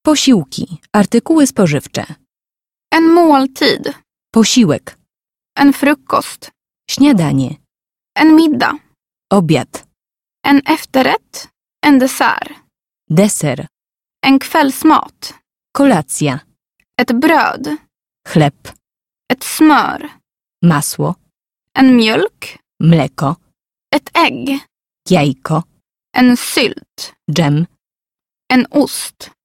Posiłki, artykuły spożywcze. En måltid. Posiłek, En frukost. śniadanie, En middag. obiad, En efterrätt. En dessert. deser, En kvällsmat. kolacja, Ett bröd. chleb, Ett smör. masło, En mjölk. mleko, Ett ägg. jajko, En sylt. dżem, En ost.